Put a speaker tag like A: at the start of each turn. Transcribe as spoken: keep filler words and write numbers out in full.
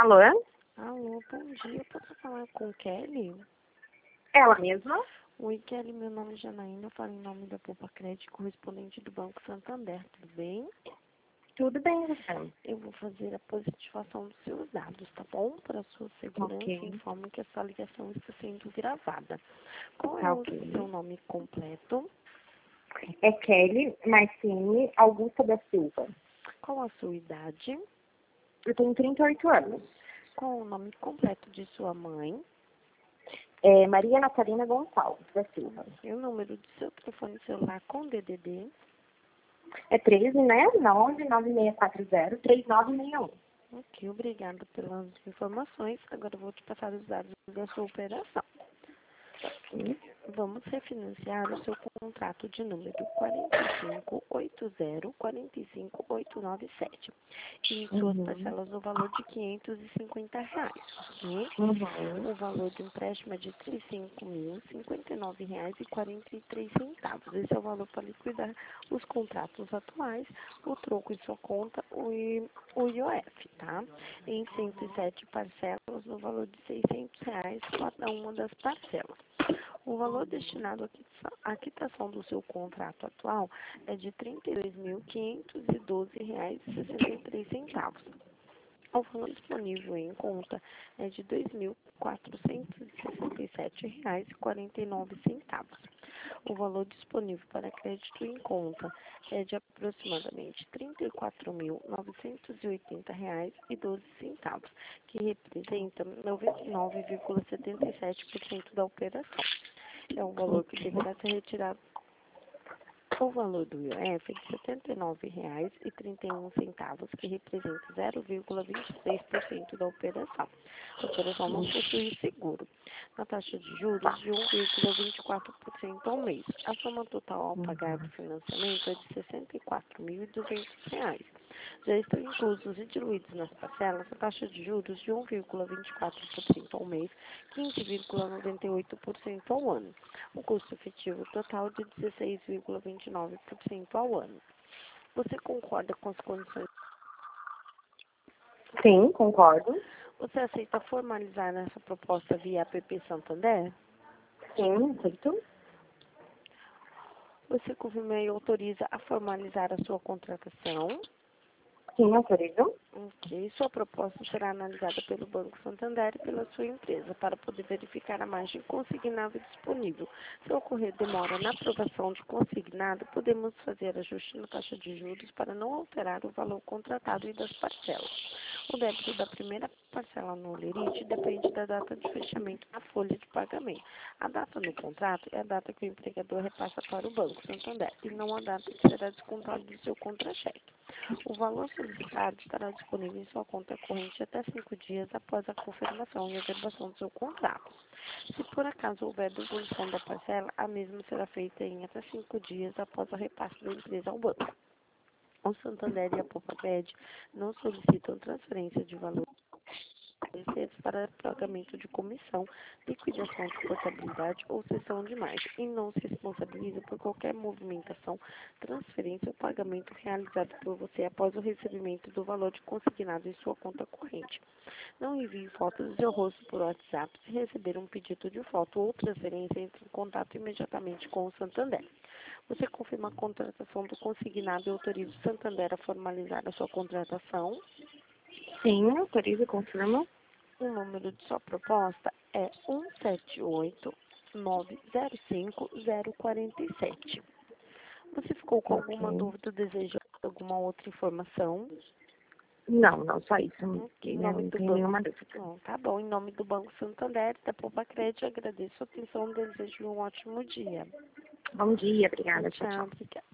A: Alô?
B: Alô, bom dia. Posso falar com Kelly?
A: Ela mesma?
B: Oi, Kelly. Meu nome é Janaína. Eu falo em nome da Poupa Crédito, correspondente do Banco Santander. Tudo bem?
A: Tudo bem, você?
B: Eu vou fazer a positivação dos seus dados, tá bom? Para sua segurança,
A: Ok.
B: informo que essa ligação está sendo gravada. Qual é
A: Tá
B: o seu
A: ok.
B: nome completo?
A: É Kelly Marcine Augusta da Silva.
B: Qual a sua idade?
A: Eu tenho trinta e oito anos.
B: Qual o nome completo de sua mãe?
A: É Maria Natalina Gonçalves da Silva.
B: E o número de seu telefone celular com D D D?
A: É treze, né? nove nove seis quatro zero, três nove seis um.
B: Ok, obrigada pelas informações. Agora eu vou te passar os dados da sua operação.
A: Sim.
B: Vamos refinanciar o seu contrato de número quatro cinco oito zero quatro cinco oito nove sete em suas
A: Uhum.
B: parcelas no valor de quinhentos e cinquenta reais, ok?
A: Uhum.
B: O valor do empréstimo é de trinta e cinco mil e cinquenta e nove reais e quarenta e três centavos. Esse é o valor para liquidar os contratos atuais, o troco em sua conta, o, I, o I O F, tá? Em cento e sete parcelas no valor de seiscentos reais cada uma das parcelas. O valor destinado à quitação do seu contrato atual é de trinta e dois mil quinhentos e doze reais e sessenta e três centavos. O valor disponível em conta é de dois mil quatrocentos e sessenta e sete reais e quarenta e nove centavos. O valor disponível para crédito em conta é de aproximadamente trinta e quatro mil novecentos e oitenta reais e doze centavos, que representa noventa e nove vírgula setenta e sete por cento da operação. É um valor que deverá ser retirado. O valor do I O F é de setenta e nove reais e trinta e um centavos, que representa zero vírgula vinte e seis por cento da operação. A operação não possui seguro. A taxa de juros de um vírgula vinte e quatro por cento ao mês. A soma total ao pagar do financiamento é de sessenta e quatro mil e duzentos reais. Já estão inclusos e diluídos nas parcelas a taxa de juros de um vírgula vinte e quatro por cento ao mês, quinze vírgula noventa e oito por cento ao ano. O custo efetivo total de dezesseis vírgula vinte e nove por cento ao ano. Você concorda com as condições?
A: Sim, concordo.
B: Você aceita formalizar essa proposta via app Santander?
A: Sim, aceito.
B: Você confirma e autoriza a formalizar a sua contratação?
A: Sim, autorizo.
B: Ok. Sua proposta será analisada pelo Banco Santander e pela sua empresa para poder verificar a margem consignada disponível. Se ocorrer demora na aprovação de consignado, podemos fazer ajuste na taxa de juros para não alterar o valor contratado e das parcelas. O débito da primeira parcela no Lerite depende da data de fechamento da folha de pagamento. A data no contrato é a data que o empregador repassa para o Banco Santander e não a data que será descontado do seu contra-cheque. O valor solicitado estará disponível em sua conta corrente até cinco dias após a confirmação e averbação do seu contrato. Se por acaso houver devolução da parcela, a mesma será feita em até cinco dias após o repasse da empresa ao banco. O Santander e a Poupa Crédito não solicitam transferência de valor para pagamento de comissão, liquidação de portabilidade ou cessão de margem e não se responsabiliza por qualquer movimentação, transferência ou pagamento realizado por você após o recebimento do valor de consignado em sua conta corrente. Não envie fotos do seu rosto por WhatsApp. Se receber um pedido de foto ou transferência, entre em contato imediatamente com o Santander. Você confirma a contratação do consignado e autoriza o Santander a formalizar a sua contratação?
A: Sim, autorizo e confirmo.
B: O número de sua proposta é um sete oito nove zero cinco zero quatro sete. Você ficou com alguma
A: Ok.
B: dúvida ou deseja alguma outra informação?
A: Não, não, só isso.
B: Hum, Em
A: Não,
B: nome
A: não
B: do
A: tenho
B: banco.
A: nenhuma dúvida.
B: Hum, tá bom, em nome do Banco Santander e da Poupa Crédito, agradeço a atenção e desejo um ótimo dia.
A: Bom dia, obrigada. Tchau,
B: Tchau,
A: tchau.
B: obrigada.